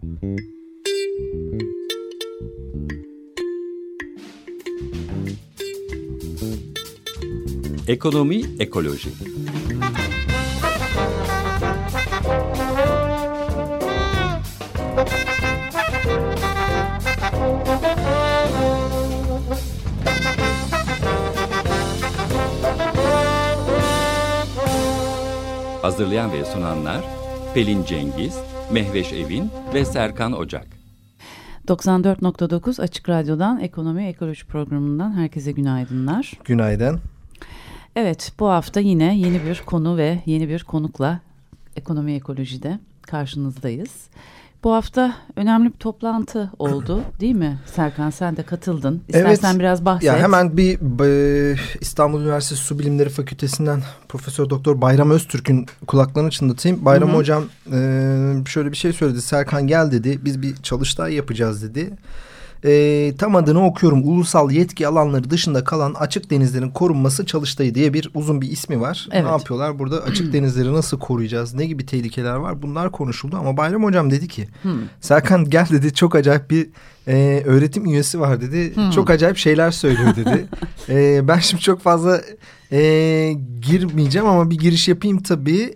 Ekonomi, ekoloji. Hazırlayan ve sunanlar Pelin Cengiz, Mehveş Evin ve Serkan Ocak. 94.9 Açık Radyo'dan Ekonomi Ekoloji programından herkese günaydınlar. Günaydın. Evet, bu hafta yine yeni bir konu ve yeni bir konukla Ekonomi Ekoloji'de karşınızdayız. Bu hafta önemli bir toplantı oldu, değil mi Serkan? Sen de katıldın. İstersen evet, biraz bahset. Ya hemen bir İstanbul Üniversitesi Su Bilimleri Fakültesi'nden Profesör Doktor Bayram Öztürk'ün kulaklarını çınlatayım. Bayram Hocam şöyle bir şey söyledi. Serkan gel dedi. Biz bir çalıştay yapacağız dedi. Tam adını okuyorum. Ulusal yetki alanları dışında kalan açık denizlerin korunması çalıştayı diye bir uzun bir ismi var. Evet. Ne yapıyorlar? Burada açık denizleri nasıl koruyacağız? Ne gibi tehlikeler var? Bunlar konuşuldu ama Bayram Hocam dedi ki Serkan gel dedi, çok acayip bir öğretim üyesi var dedi. Çok acayip şeyler söylüyor dedi. Ben şimdi çok fazla girmeyeceğim ama bir giriş yapayım tabii.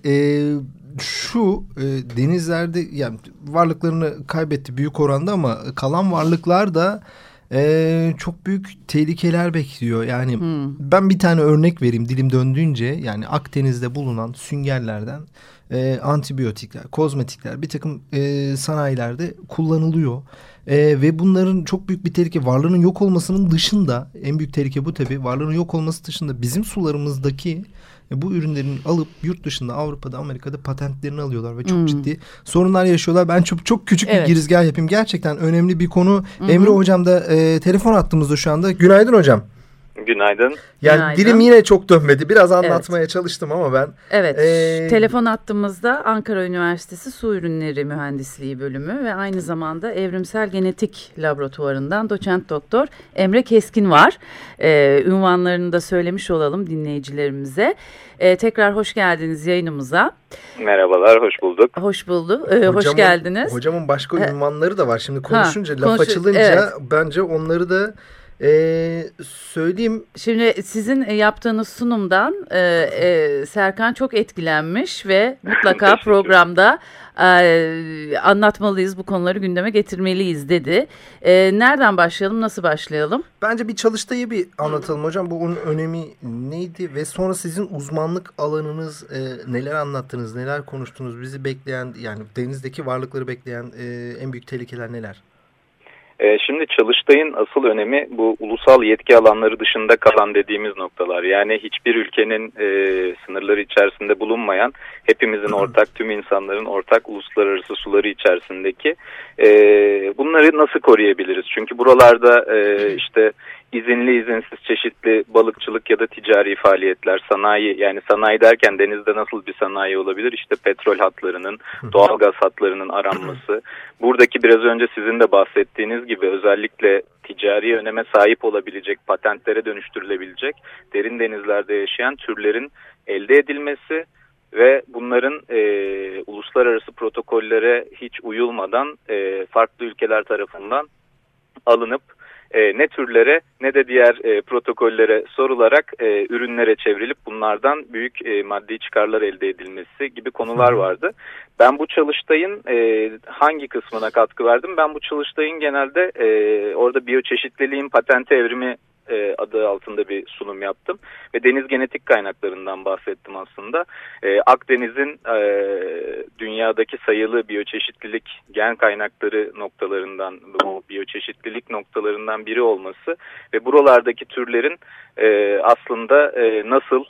Denizlerde yani varlıklarını kaybetti büyük oranda ama kalan varlıklar da çok büyük tehlikeler bekliyor. Yani ben bir tane örnek vereyim dilim döndüğünce. Yani Akdeniz'de bulunan süngerlerden antibiyotikler, kozmetikler bir takım sanayilerde kullanılıyor. Ve bunların çok büyük bir tehlike, varlığının yok olmasının dışında, en büyük tehlike bu tabii, varlığının yok olması dışında bizim sularımızdaki bu ürünlerin alıp yurt dışında, Avrupa'da, Amerika'da patentlerini alıyorlar ve çok ciddi sorunlar yaşıyorlar. Ben çok küçük bir girizgah yapayım. Gerçekten önemli bir konu. Emre Hocam da telefon attığımızda şu anda. Günaydın hocam. Günaydın. Yani Günaydın. dilim yine çok dönmedi. Biraz anlatmaya çalıştım ama ben. Evet. Telefon attığımızda Ankara Üniversitesi Su Ürünleri Mühendisliği Bölümü ve aynı zamanda Evrimsel Genetik Laboratuvarı'ndan doçent doktor Emre Keskin var. Ünvanlarını da söylemiş olalım dinleyicilerimize. Tekrar hoş geldiniz yayınımıza. Merhabalar, hoş bulduk. Hoş bulduk. Hoş geldiniz. Hocamın başka ünvanları da var. Şimdi konuşunca, laf açılınca bence onları da söyleyeyim. Şimdi sizin yaptığınız sunumdan Serkan çok etkilenmiş ve mutlaka programda anlatmalıyız, bu konuları gündeme getirmeliyiz dedi. Nereden başlayalım, nasıl başlayalım? Bence bir çalıştayı bir anlatalım hocam. Bu onun önemi neydi ve sonra sizin uzmanlık alanınız, neler anlattınız, neler konuştunuz, bizi bekleyen, yani denizdeki varlıkları bekleyen en büyük tehlikeler neler? Şimdi çalıştayın asıl önemi bu ulusal yetki alanları dışında kalan dediğimiz noktalar. Yani hiçbir ülkenin sınırları içerisinde bulunmayan, hepimizin ortak, tüm insanların ortak uluslararası suları içerisindeki bunları nasıl koruyabiliriz? Çünkü buralarda işte izinli izinsiz çeşitli balıkçılık ya da ticari faaliyetler, sanayi, yani sanayi derken denizde nasıl bir sanayi olabilir? İşte petrol hatlarının, doğalgaz hatlarının aranması. Buradaki biraz önce sizin de bahsettiğiniz gibi özellikle ticari öneme sahip olabilecek, patentlere dönüştürülebilecek derin denizlerde yaşayan türlerin elde edilmesi ve bunların uluslararası protokollere hiç uyulmadan farklı ülkeler tarafından alınıp ne türlere ne de diğer protokollere sorularak ürünlere çevrilip bunlardan büyük maddi çıkarlar elde edilmesi gibi konular vardı. Ben bu çalıştayın hangi kısmına katkı verdim? Ben bu çalıştayın genelde orada biyoçeşitliliğin patenti evrimi adı altında bir sunum yaptım ve deniz genetik kaynaklarından bahsettim aslında. Akdeniz'in dünyadaki sayılı biyoçeşitlilik gen kaynakları noktalarından, bu biyoçeşitlilik noktalarından biri olması ve buralardaki türlerin aslında nasıl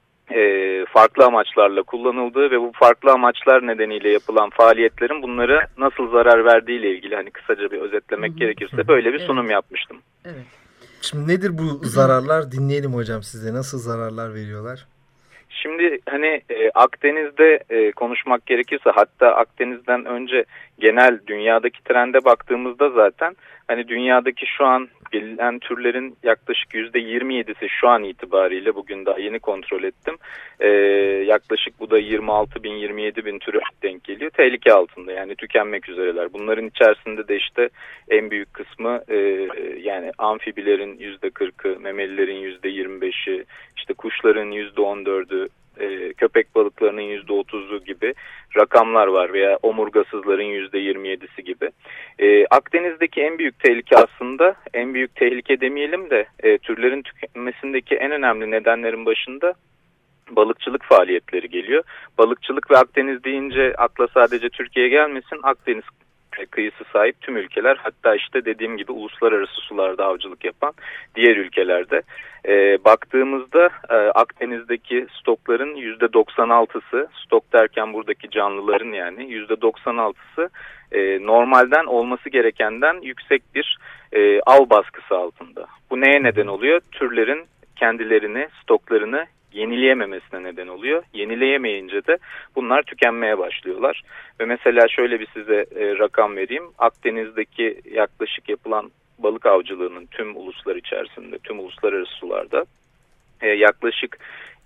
farklı amaçlarla kullanıldığı ve bu farklı amaçlar nedeniyle yapılan faaliyetlerin bunlara nasıl zarar verdiği ile ilgili hani kısaca bir özetlemek gerekirse böyle bir sunum yapmıştım. Evet. Şimdi nedir bu zararlar? Dinleyelim hocam size. Nasıl zararlar veriyorlar? Şimdi hani Akdeniz'de konuşmak gerekirse, hatta Akdeniz'den önce genel dünyadaki trende baktığımızda zaten hani dünyadaki şu an bilinen türlerin yaklaşık %27'si şu an itibariyle, bugün daha yeni kontrol ettim. Yaklaşık bu da 26 bin 27 bin türe denk geliyor. Tehlike altında, yani tükenmek üzereler. Bunların içerisinde de işte en büyük kısmı yani amfibilerin %40'ı, memelilerin %25'i, işte kuşların %14'ü, köpek balıklarının %30'u gibi rakamlar var veya omurgasızların %27'si gibi. Akdeniz'deki en büyük tehlike, aslında en büyük tehlike demeyelim de türlerin tükenmesindeki en önemli nedenlerin başında balıkçılık faaliyetleri geliyor. Balıkçılık ve Akdeniz deyince akla sadece Türkiye gelmesin. Akdeniz kıyısı sahip tüm ülkeler, hatta işte dediğim gibi uluslararası sularda avcılık yapan diğer ülkelerde. Baktığımızda Akdeniz'deki stokların %96'sı, stok derken buradaki canlıların yani %96'sı normalden, olması gerekenden yüksek bir av baskısı altında. Bu neye neden oluyor? Türlerin kendilerini, stoklarını yenileyememesine neden oluyor. Yenileyemeyince de bunlar tükenmeye başlıyorlar. Ve mesela şöyle bir size rakam vereyim. Akdeniz'deki yaklaşık yapılan balık avcılığının tüm uluslar içerisinde, tüm uluslararası sularda yaklaşık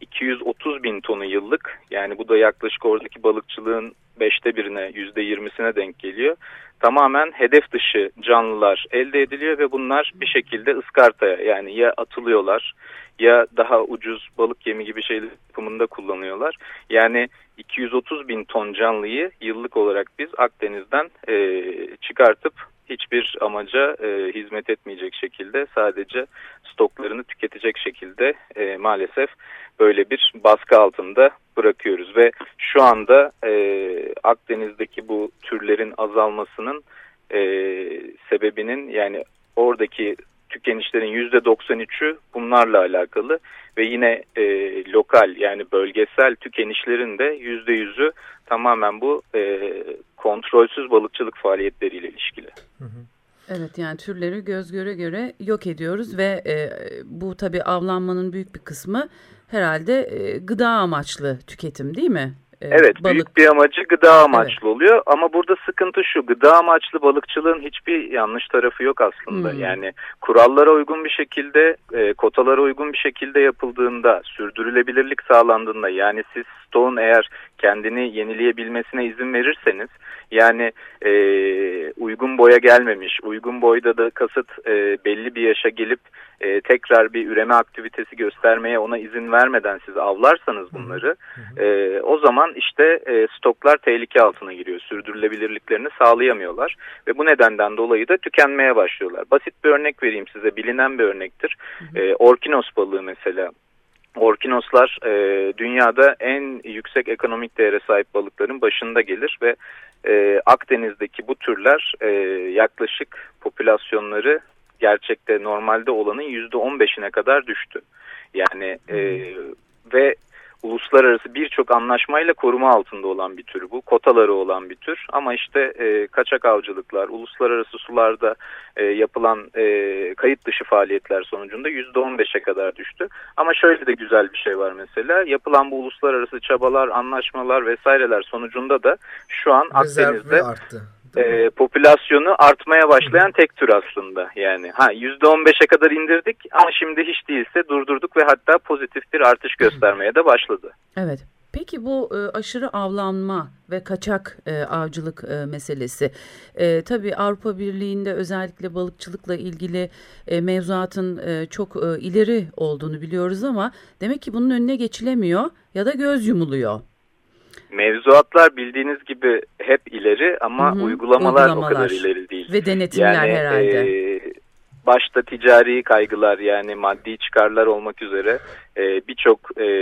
230 bin tonu yıllık, yani bu da yaklaşık oradaki balıkçılığın 1/5'ine, %20'sine denk geliyor. Tamamen hedef dışı canlılar elde ediliyor ve bunlar bir şekilde ıskartaya, yani ya atılıyorlar ya daha ucuz balık yemi gibi şeyler yapımında kullanıyorlar. Yani 230 bin ton canlıyı yıllık olarak biz Akdeniz'den çıkartıp hiçbir amaca hizmet etmeyecek şekilde, sadece stoklarını tüketecek şekilde maalesef böyle bir baskı altında bırakıyoruz. Ve şu anda Akdeniz'deki bu türlerin azalmasının sebebinin, yani oradaki tükenişlerin %93'ü bunlarla alakalı ve yine lokal, yani bölgesel tükenişlerin de %100'ü tamamen bu kontrolsüz balıkçılık faaliyetleriyle ilişkili. Evet, yani türleri göz göre göre yok ediyoruz ve bu tabii avlanmanın büyük bir kısmı herhalde gıda amaçlı tüketim, değil mi? Evet, balık. Büyük bir amacı gıda amaçlı oluyor ama burada sıkıntı şu: gıda amaçlı balıkçılığın hiçbir yanlış tarafı yok aslında. Yani kurallara uygun bir şekilde, kotalara uygun bir şekilde yapıldığında, sürdürülebilirlik sağlandığında, yani siz stoğun eğer kendini yenileyebilmesine izin verirseniz, yani uygun boya gelmemiş, uygun boyda da kasıt belli bir yaşa gelip tekrar bir üreme aktivitesi göstermeye ona izin vermeden siz avlarsanız bunları, o zaman işte stoklar tehlike altına giriyor. Sürdürülebilirliklerini sağlayamıyorlar ve bu nedenden dolayı da tükenmeye başlıyorlar. Basit bir örnek vereyim size, bilinen bir örnektir. Orkinos balığı mesela. Orkinoslar dünyada en yüksek ekonomik değere sahip balıkların başında gelir ve Akdeniz'deki bu türler yaklaşık popülasyonları gerçekte normalde olanın %15'ine kadar düştü. Yani ve uluslararası birçok anlaşmayla koruma altında olan bir tür bu. Kotaları olan bir tür ama işte kaçak avcılıklar, uluslararası sularda yapılan kayıt dışı faaliyetler sonucunda %15'e kadar düştü. Ama şöyle de güzel bir şey var mesela. Yapılan bu uluslararası çabalar, anlaşmalar vesaireler sonucunda da şu an Akdeniz'de popülasyonu artmaya başlayan tek tür aslında. Yani %15'e kadar indirdik ama şimdi hiç değilse durdurduk ve hatta pozitif bir artış göstermeye de başladı. Evet. Peki bu aşırı avlanma ve kaçak avcılık meselesi, tabii Avrupa Birliği'nde özellikle balıkçılıkla ilgili mevzuatın çok ileri olduğunu biliyoruz ama demek ki bunun önüne geçilemiyor ya da göz yumuluyor. Mevzuatlar bildiğiniz gibi hep ileri ama uygulamalar o kadar ileri değil. Ve denetimler yani, herhalde. Başta ticari kaygılar, yani maddi çıkarlar olmak üzere birçok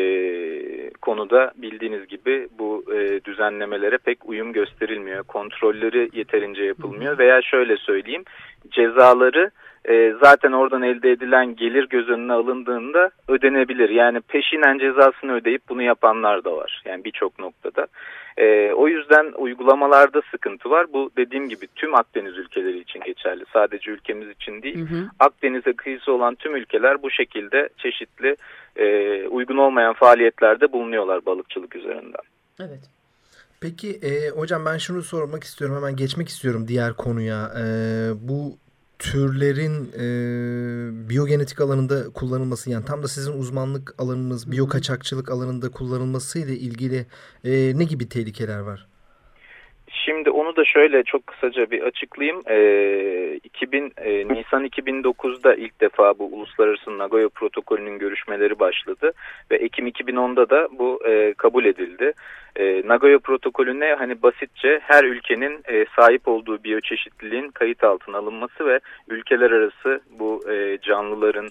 konuda bildiğiniz gibi bu düzenlemelere pek uyum gösterilmiyor. Kontrolleri yeterince yapılmıyor veya şöyle söyleyeyim, cezaları zaten oradan elde edilen gelir göz önüne alındığında ödenebilir. Yani peşinen cezasını ödeyip bunu yapanlar da var. Yani birçok noktada. O yüzden uygulamalarda sıkıntı var. Bu dediğim gibi tüm Akdeniz ülkeleri için geçerli. Sadece ülkemiz için değil. Akdeniz'e kıyısı olan tüm ülkeler bu şekilde çeşitli uygun olmayan faaliyetlerde bulunuyorlar balıkçılık üzerinden. Evet. Peki hocam ben şunu sormak istiyorum, hemen geçmek istiyorum diğer konuya. Bu türlerin biyogenetik alanında kullanılması, yani tam da sizin uzmanlık alanınız biyokaçakçılık alanında kullanılması ile ilgili ne gibi tehlikeler var? Şimdi onu da şöyle çok kısaca bir açıklayayım. Nisan 2009'da ilk defa bu Uluslararası Nagoya Protokolü'nün görüşmeleri başladı ve Ekim 2010'da da bu kabul edildi. Nagoya Protokolü'ne hani basitçe her ülkenin sahip olduğu biyoçeşitliliğin kayıt altına alınması ve ülkeler arası bu canlıların,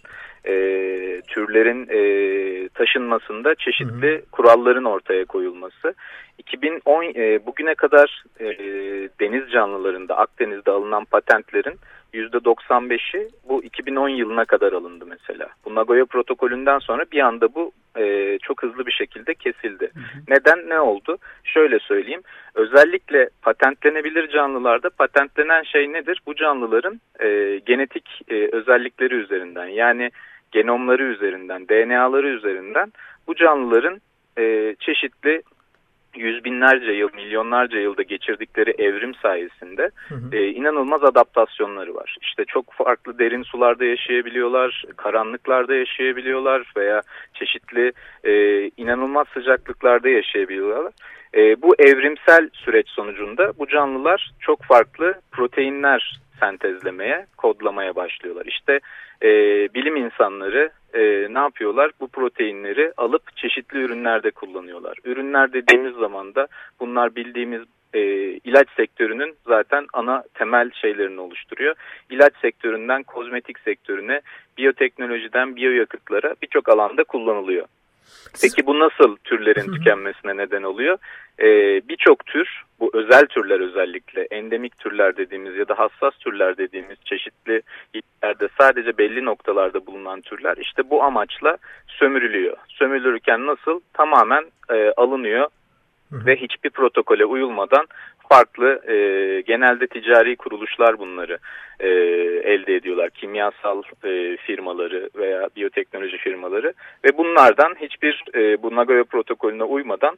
türlerin taşınmasında çeşitli kuralların ortaya koyulması. 2010 bugüne kadar deniz canlılarında, Akdeniz'de alınan patentlerin %95'i bu 2010 yılına kadar alındı mesela. Bu Nagoya Protokolü'nden sonra bir anda bu çok hızlı bir şekilde kesildi. Neden, ne oldu? Şöyle söyleyeyim. Özellikle patentlenebilir canlılarda patentlenen şey nedir? Bu canlıların genetik özellikleri üzerinden, yani genomları üzerinden, DNA'ları üzerinden bu canlıların çeşitli yüz binlerce yıl, milyonlarca yılda geçirdikleri evrim sayesinde inanılmaz adaptasyonları var. İşte çok farklı derin sularda yaşayabiliyorlar, karanlıklarda yaşayabiliyorlar veya çeşitli inanılmaz sıcaklıklarda yaşayabiliyorlar. Bu evrimsel süreç sonucunda bu canlılar çok farklı proteinler sentezlemeye, kodlamaya başlıyorlar. İşte bilim insanları ne yapıyorlar? Bu proteinleri alıp çeşitli ürünlerde kullanıyorlar. Ürünler dediğimiz zaman da bunlar bildiğimiz ilaç sektörünün zaten ana temel şeylerini oluşturuyor. İlaç sektöründen kozmetik sektörüne, biyoteknolojiden biyoyakıtlara birçok alanda kullanılıyor. Peki bu nasıl türlerin tükenmesine neden oluyor? Birçok tür, bu özel türler özellikle, endemik türler dediğimiz ya da hassas türler dediğimiz çeşitli yerlerde sadece belli noktalarda bulunan türler işte bu amaçla sömürülüyor. Sömürülürken nasıl? Tamamen alınıyor ve hiçbir protokole uyulmadan farklı genelde ticari kuruluşlar bunları elde ediyorlar. Kimyasal firmaları veya biyoteknoloji firmaları ve bunlardan hiçbir bu Nagoya protokolüne uymadan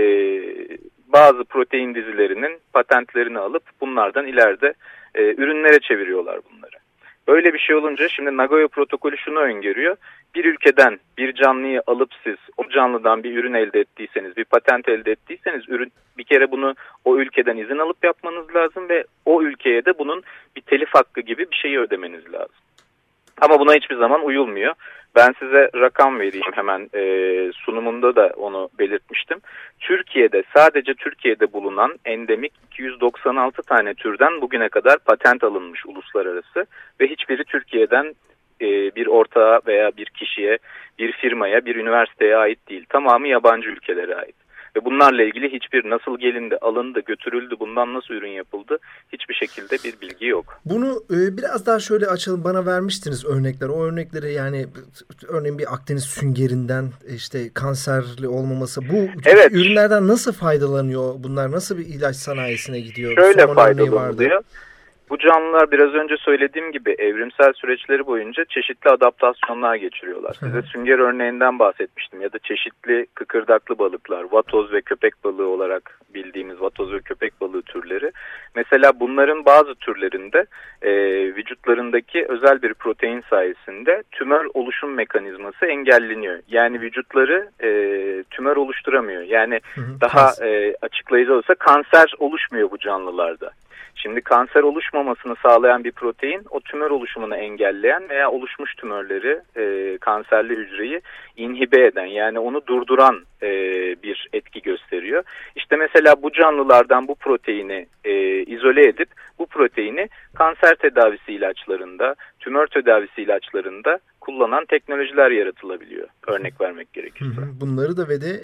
bazı protein dizilerinin patentlerini alıp bunlardan ileride ürünlere çeviriyorlar bunları. Böyle bir şey olunca şimdi Nagoya protokolü şunu öngörüyor. Bir ülkeden bir canlıyı alıp siz o canlıdan bir ürün elde ettiyseniz, bir patent elde ettiyseniz bir kere bunu o ülkeden izin alıp yapmanız lazım ve o ülkeye de bunun bir telif hakkı gibi bir şeyi ödemeniz lazım. Ama buna hiçbir zaman uyulmuyor. Ben size rakam vereyim hemen, sunumunda da onu belirtmiştim. Türkiye'de, sadece Türkiye'de bulunan endemik 296 tane türden bugüne kadar patent alınmış uluslararası ve hiçbiri Türkiye'den bir ortağa veya bir kişiye, bir firmaya, bir üniversiteye ait değil. Tamamı yabancı ülkelere ait. Ve bunlarla ilgili hiçbir nasıl gelindi, alındı, götürüldü, bundan nasıl ürün yapıldı hiçbir şekilde bir bilgi yok. Bunu biraz daha şöyle açalım. Bana vermiştiniz örnekler. O örnekleri, yani örneğin bir Akdeniz süngerinden işte kanserli olmaması. Bu evet, ürünlerden nasıl faydalanıyor? Bunlar nasıl bir ilaç sanayisine gidiyor? Şöyle faydalanılıyor. Bu canlılar biraz önce söylediğim gibi evrimsel süreçleri boyunca çeşitli adaptasyonlar geçiriyorlar. Size sünger örneğinden bahsetmiştim ya da çeşitli kıkırdaklı balıklar, vatoz ve köpek balığı olarak bildiğimiz vatoz ve köpek balığı türleri. Mesela bunların bazı türlerinde vücutlarındaki özel bir protein sayesinde tümör oluşum mekanizması engelleniyor. Yani vücutları tümör oluşturamıyor. Yani daha açıklayıcı olursa kanser oluşmuyor bu canlılarda. Şimdi kanser oluşmamasını sağlayan bir protein o tümör oluşumunu engelleyen veya oluşmuş tümörleri, kanserli hücreyi inhibe eden, yani onu durduran bir etki gösteriyor. İşte mesela bu canlılardan bu proteini izole edip bu proteini kanser tedavisi ilaçlarında, tümör tedavisi ilaçlarında kullanan teknolojiler yaratılabiliyor. Örnek vermek gerekirse. Bunları da ve de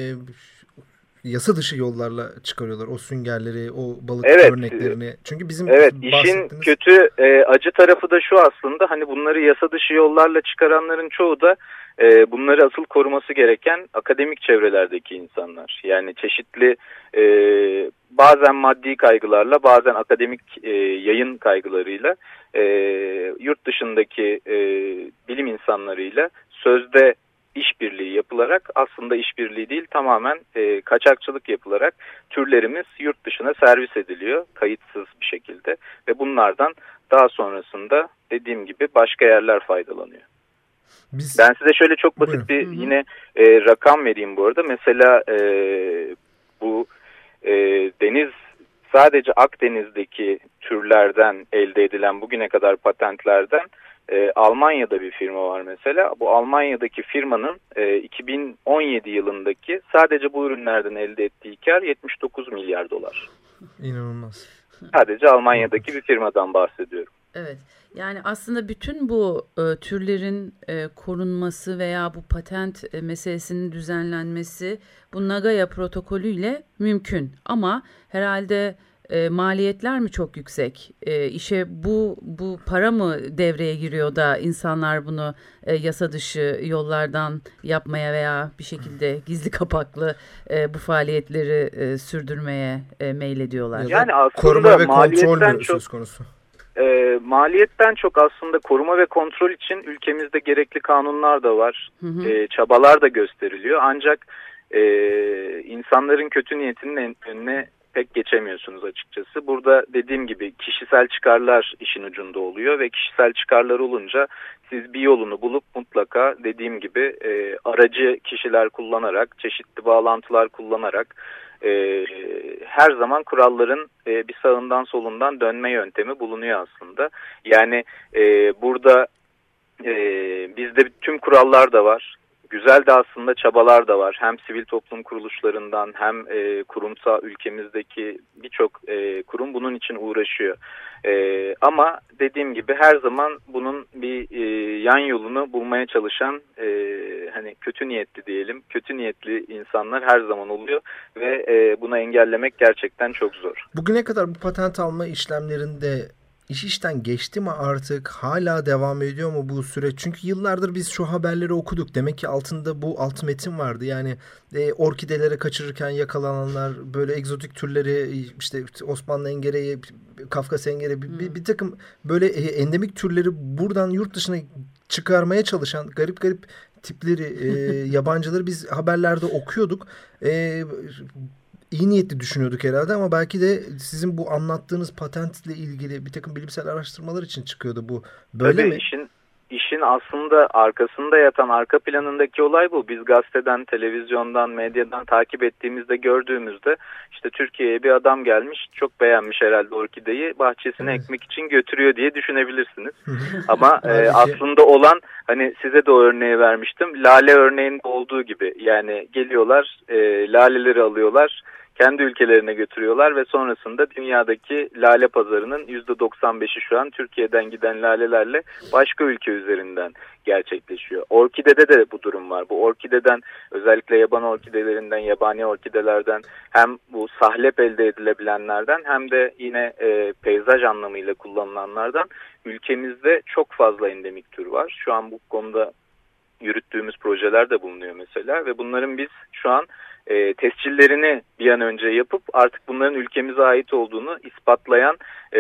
yasa dışı yollarla çıkarıyorlar o süngerleri, o balık örneklerini. Çünkü bizim işin kötü acı tarafı da şu aslında, hani bunları yasa dışı yollarla çıkaranların çoğu da bunları asıl koruması gereken akademik çevrelerdeki insanlar. Yani çeşitli bazen maddi kaygılarla, bazen akademik yayın kaygılarıyla yurt dışındaki bilim insanlarıyla sözde işbirliği yapılarak, aslında işbirliği değil, tamamen kaçakçılık yapılarak türlerimiz yurt dışına servis ediliyor kayıtsız bir şekilde ve bunlardan daha sonrasında dediğim gibi başka yerler faydalanıyor. Ben size şöyle çok basit bir yine rakam vereyim bu arada. Mesela bu deniz, sadece Akdeniz'deki türlerden elde edilen bugüne kadar patentlerden Almanya'da bir firma var mesela. Bu Almanya'daki firmanın 2017 yılındaki sadece bu ürünlerden elde ettiği kar 79 milyar dolar. İnanılmaz. Sadece Almanya'daki bir firmadan bahsediyorum. Evet. Yani aslında bütün bu türlerin korunması veya bu patent meselesinin düzenlenmesi bu Nagoya protokolüyle mümkün. Ama herhalde maliyetler mi çok yüksek? İşe bu para mı devreye giriyor da insanlar bunu yasa dışı yollardan yapmaya veya bir şekilde gizli kapaklı bu faaliyetleri sürdürmeye meylediyorlar? Yani aslında koruma ve kontrol mü söz konusu? Maliyetten çok aslında koruma ve kontrol için ülkemizde gerekli kanunlar da var. Çabalar da gösteriliyor. Ancak insanların kötü niyetinin önüne pek geçemiyorsunuz açıkçası. Burada dediğim gibi kişisel çıkarlar işin ucunda oluyor ve kişisel çıkarlar olunca siz bir yolunu bulup mutlaka dediğim gibi aracı kişiler kullanarak, çeşitli bağlantılar kullanarak her zaman kuralların bir sağından solundan dönme yöntemi bulunuyor aslında. Yani burada bizde tüm kurallar da var. Güzel de aslında çabalar da var. Hem sivil toplum kuruluşlarından hem kurumsal ülkemizdeki birçok kurum bunun için uğraşıyor. Ama dediğim gibi her zaman bunun bir yan yolunu bulmaya çalışan hani kötü niyetli diyelim, kötü niyetli insanlar her zaman oluyor ve bunu engellemek gerçekten çok zor. Bugüne kadar bu patent alma işlemlerinde İş işten geçti mi artık? Hala devam ediyor mu bu süreç? Çünkü yıllardır biz şu haberleri okuduk. Demek ki altında bu alt metin vardı. Yani orkidelere kaçırırken yakalananlar, böyle egzotik türleri, işte Osmanlı engereği, Kafkas engereği, bir takım böyle endemik türleri buradan yurt dışına çıkarmaya çalışan garip garip tipleri, yabancıları biz haberlerde okuyorduk. İyi niyetli düşünüyorduk herhalde ama belki de sizin bu anlattığınız patentle ilgili bir takım bilimsel araştırmalar için çıkıyordu bu. Böyle mi? İşin aslında arkasında yatan, arka planındaki olay bu. Biz gazeteden, televizyondan, medyadan takip ettiğimizde, gördüğümüzde işte Türkiye'ye bir adam gelmiş, çok beğenmiş herhalde orkideyi, bahçesine ekmek için götürüyor diye düşünebilirsiniz. Ama aslında olan, hani size de o örneği vermiştim, lale örneğinde olduğu gibi. Yani geliyorlar, laleleri alıyorlar, kendi ülkelerine götürüyorlar ve sonrasında dünyadaki lale pazarının %95'i şu an Türkiye'den giden lalelerle başka ülke üzerinden gerçekleşiyor. Orkidede de bu durum var. Bu orkideden, özellikle yaban orkidelerinden, yabani orkidelerden, hem bu sahlep elde edilebilenlerden hem de yine peyzaj anlamıyla kullanılanlardan ülkemizde çok fazla endemik tür var. Şu an bu konuda yürüttüğümüz projeler de bulunuyor mesela ve bunların biz şu an tescillerini bir an önce yapıp artık bunların ülkemize ait olduğunu ispatlayan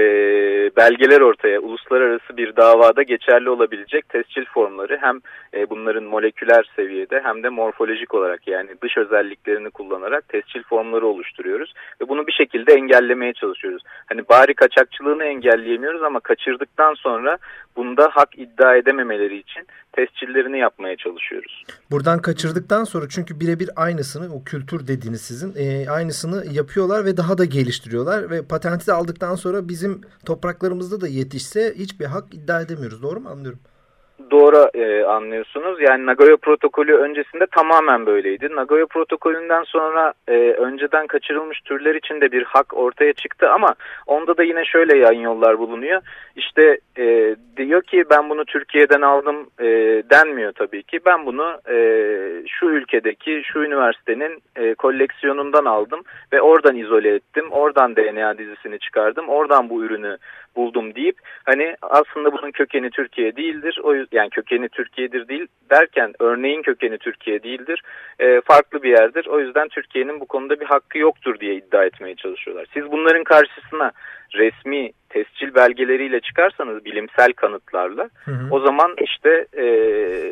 belgeler ortaya, uluslararası bir davada geçerli olabilecek tescil formları, hem bunların moleküler seviyede hem de morfolojik olarak, yani dış özelliklerini kullanarak tescil formları oluşturuyoruz ve bunu bir şekilde engellemeye çalışıyoruz. Hani bari kaçakçılığını engelleyemiyoruz ama kaçırdıktan sonra bunda hak iddia edememeleri için tescillerini yapmaya çalışıyoruz. Buradan kaçırdıktan sonra, çünkü birebir aynısını, o kültür dediğiniz sizin aynısını yapıyorlar ve daha da geliştiriyorlar ve patenti de aldıktan sonra bizim topraklarımızda da yetişse hiçbir hak iddia edemiyoruz. Doğru mu anlıyorum? Doğru anlıyorsunuz. Yani Nagoya protokolü öncesinde tamamen böyleydi. Nagoya protokolünden sonra önceden kaçırılmış türler için de bir hak ortaya çıktı ama onda da yine şöyle yan yollar bulunuyor. İşte diyor ki ben bunu Türkiye'den aldım denmiyor tabii ki. Ben bunu şu ülkedeki, şu üniversitenin koleksiyonundan aldım ve oradan izole ettim. Oradan DNA dizisini çıkardım. Oradan bu ürünü buldum deyip, hani aslında bunun kökeni Türkiye değildir. Yani kökeni Türkiye'dir değil derken, örneğin kökeni Türkiye değildir. Farklı bir yerdir. O yüzden Türkiye'nin bu konuda bir hakkı yoktur diye iddia etmeye çalışıyorlar. Siz bunların karşısına resmi tescil belgeleriyle çıkarsanız, bilimsel kanıtlarla, o zaman işte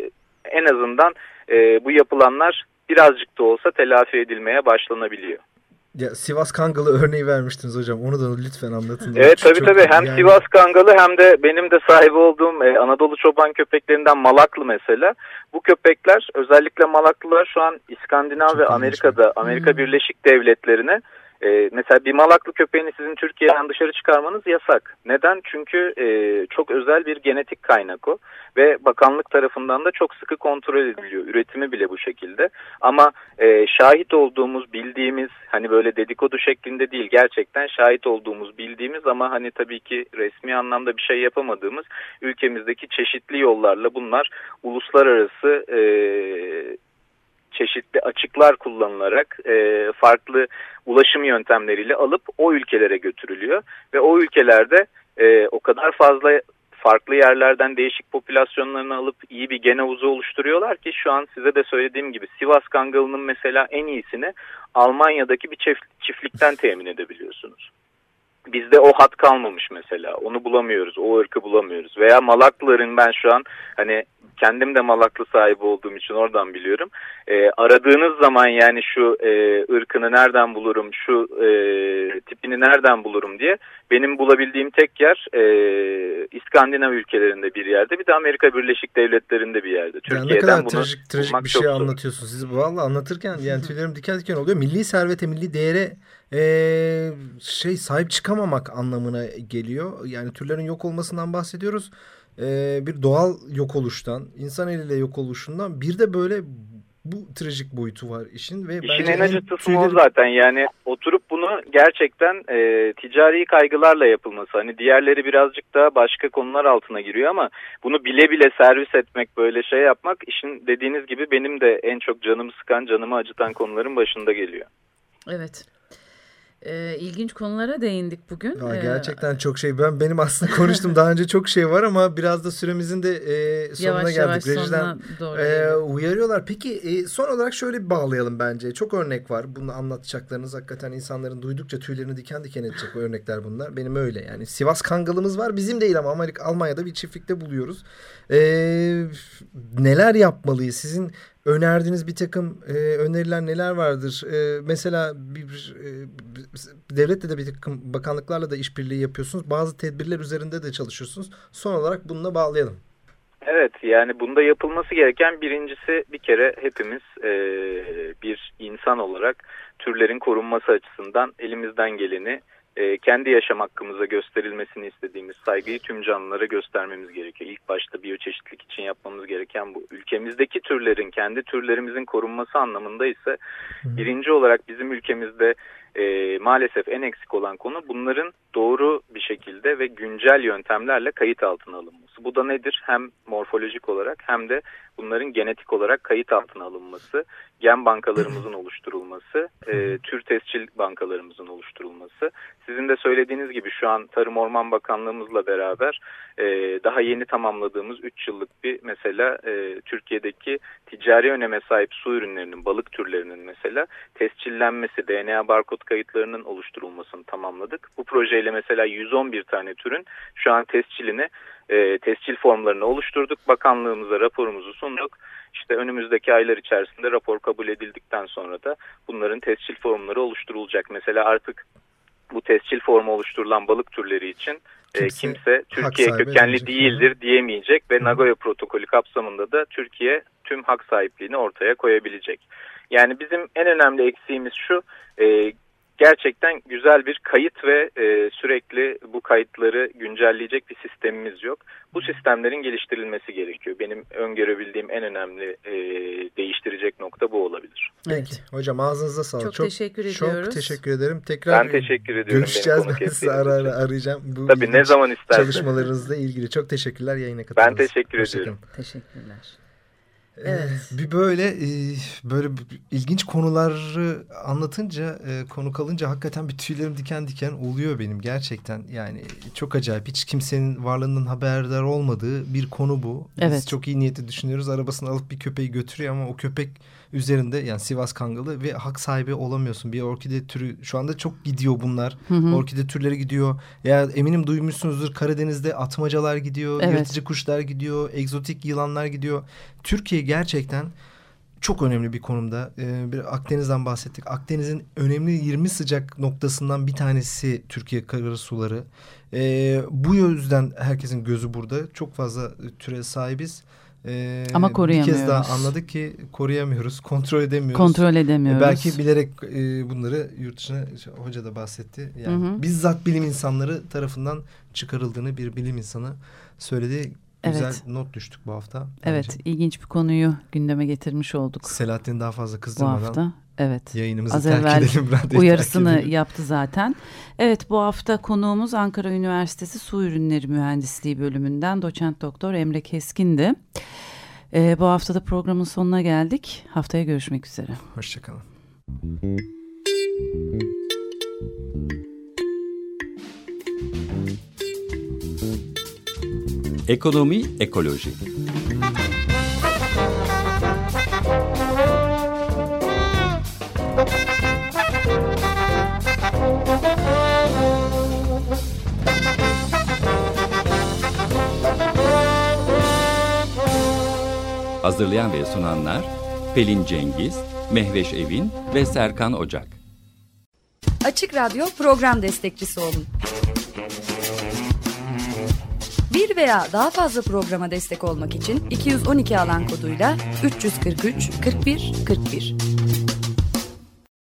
en azından bu yapılanlar birazcık da olsa telafi edilmeye başlanabiliyor. Ya Sivas Kangalı örneği vermiştiniz hocam. Onu da lütfen anlatın. Evet tabii. Hem yani... Sivas Kangalı hem de benim de sahibi olduğum Anadolu çoban köpeklerinden Malaklı mesela. Bu köpekler, özellikle Malaklılar şu an İskandinav çok ve Amerika'da, Amerika Birleşik Devletleri'ne mesela bir Malaklı köpeğini sizin Türkiye'den dışarı çıkarmanız yasak. Neden? Çünkü çok özel bir genetik kaynak o ve bakanlık tarafından da çok sıkı kontrol ediliyor. Üretimi bile bu şekilde. Ama şahit olduğumuz, bildiğimiz, hani böyle dedikodu şeklinde değil, gerçekten şahit olduğumuz, bildiğimiz ama hani tabii ki resmi anlamda bir şey yapamadığımız ülkemizdeki çeşitli yollarla bunlar uluslararası çeşitli açıklar kullanılarak farklı ulaşım yöntemleriyle alıp o ülkelere götürülüyor. Ve o ülkelerde o kadar fazla farklı yerlerden değişik popülasyonlarını alıp iyi bir gen havuzu oluşturuyorlar ki şu an size de söylediğim gibi Sivas Kangalı'nın mesela en iyisini Almanya'daki bir çiftlikten temin edebiliyorsunuz. Bizde o hat kalmamış mesela. Onu bulamıyoruz. O ırkı bulamıyoruz. Veya Malaklıların ben şu an hani kendim de Malaklı sahibi olduğum için oradan biliyorum. Aradığınız zaman yani şu ırkını nereden bulurum, şu tipini nereden bulurum diye benim bulabildiğim tek yer İskandinav ülkelerinde bir yerde, bir de Amerika Birleşik Devletleri'nde bir yerde. Yani Türkiye'den ne kadar bunu trajik bir şey anlatıyorsunuz. Siz vallahi anlatırken yani tüylerim diken diken oluyor. Milli servete, milli değere sahip çıkamamak anlamına geliyor. Yani türlerin yok olmasından bahsediyoruz. Bir doğal yok oluştan, insan eliyle yok oluşundan bir de böyle bu trajik boyutu var işin. Ve İşin en acı kısmı o zaten. Yani oturup bunu gerçekten ticari kaygılarla yapılması. Hani diğerleri birazcık daha başka konular altına giriyor ama bunu bile bile servis etmek, böyle şey yapmak işin dediğiniz gibi benim de en çok canımı sıkan, canımı acıtan konuların başında geliyor. Evet. İlginç konulara değindik bugün. Gerçekten çok şey. Benim aslında konuştum daha önce çok şey var ama biraz da süremizin de sonuna geldik. Rejiden uyarıyorlar. Peki son olarak şöyle bir bağlayalım bence. Çok örnek var. Bunu anlatacaklarınız hakikaten insanların duydukça tüylerini diken diken edecek o örnekler bunlar. Benim öyle yani. Sivas Kangalımız var. Bizim değil ama Almanya'da bir çiftlikte buluyoruz. Neler yapmalıyız? Sizin önerdiğiniz bir takım öneriler neler vardır? Mesela devletle de bir takım bakanlıklarla da işbirliği yapıyorsunuz. Bazı tedbirler üzerinde de çalışıyorsunuz. Son olarak bununla bağlayalım. Evet, yani bunda yapılması gereken birincisi bir kere hepimiz bir insan olarak türlerin korunması açısından elimizden geleni kendi yaşam hakkımıza gösterilmesini istediğimiz saygıyı tüm canlılara göstermemiz gerekiyor. İlk başta biyoçeşitlilik için yapmamız gereken bu. Ülkemizdeki türlerin, kendi türlerimizin korunması anlamında ise birinci olarak bizim ülkemizde maalesef en eksik olan konu bunların doğru bir şekilde ve güncel yöntemlerle kayıt altına alınması. Bu da nedir? Hem morfolojik olarak hem de bunların genetik olarak kayıt altına alınması, gen bankalarımızın oluşturulması, tür tescil bankalarımızın oluşturulması. Sizin de söylediğiniz gibi şu an Tarım Orman Bakanlığımızla beraber daha yeni tamamladığımız 3 yıllık bir mesela Türkiye'deki ticari öneme sahip su ürünlerinin, balık türlerinin mesela tescillenmesi, DNA barkod kayıtlarının oluşturulmasını tamamladık. Bu projeyle mesela 111 tane türün şu an tescil formlarını oluşturduk. Bakanlığımıza raporumuzu sunduk. İşte önümüzdeki aylar içerisinde rapor kabul edildikten sonra da bunların tescil formları oluşturulacak. Mesela artık bu tescil formu oluşturulan balık türleri için kimse Türkiye kökenli değildir diyemeyecek ve Nagoya protokolü kapsamında da Türkiye tüm hak sahipliğini ortaya koyabilecek. Yani bizim en önemli eksiğimiz şu, gerçekten güzel bir kayıt ve sürekli bu kayıtları güncelleyecek bir sistemimiz yok. Bu sistemlerin geliştirilmesi gerekiyor. Benim öngörebildiğim en önemli değiştirecek nokta bu olabilir. Peki. Hocam ağzınıza sağlık. Çok teşekkür ediyoruz. Çok teşekkür ederim. Tekrar ben teşekkür ediyorum. Görüşeceğiz. Ben sizi arayacağım. Bu tabii ne zaman istersen. Çalışmalarınızla ilgili. Çok teşekkürler yayına katıldığınız. Ben teşekkür ediyorum. Teşekkürler. Evet. Bir böyle ilginç konuları anlatınca, konu kalınca hakikaten bir tüylerim diken diken oluyor benim gerçekten. Yani çok acayip. Hiç kimsenin varlığından haberdar olmadığı bir konu bu. Biz çok iyi niyetli düşünüyoruz. Arabasını alıp bir köpeği götürüyor ama o köpek üzerinde, yani Sivas Kangalı, ve hak sahibi olamıyorsun. Bir orkide türü şu anda çok gidiyor bunlar. Orkide türleri gidiyor. Ya eminim duymuşsunuzdur, Karadeniz'de atmacalar gidiyor, yırtıcı kuşlar gidiyor, egzotik yılanlar gidiyor. Türkiye gerçekten çok önemli bir konumda. Bir Akdeniz'den bahsettik. Akdeniz'in önemli 20 sıcak noktasından bir tanesi Türkiye karasuları. Bu yüzden herkesin gözü burada. Çok fazla türe sahibiz. Ama koruyamıyoruz. Bir kez daha anladık ki koruyamıyoruz, kontrol edemiyoruz. Belki bilerek bunları yurt dışına, hoca da bahsetti. Yani bizzat bilim insanları tarafından çıkarıldığını bir bilim insanı söyledi. Güzel not düştük bu hafta. Bence. Evet, ilginç bir konuyu gündeme getirmiş olduk. Selahattin daha fazla kızdırmadan. Bu hafta, evet. Yayınımızı az terk edelim. Uyarısını yaptı zaten. Evet, bu hafta konuğumuz Ankara Üniversitesi Su Ürünleri Mühendisliği bölümünden doçent doktor Emre Keskin'di. Bu hafta da programın sonuna geldik. Haftaya görüşmek üzere. Hoşçakalın. Ekonomi, ekoloji. Hazırlayan ve sunanlar Pelin Cengiz, Mehveş Evin ve Serkan Ocak. Açık Radyo program destekçisi olun. Bir veya daha fazla programa destek olmak için 212 alan koduyla 343 41 41.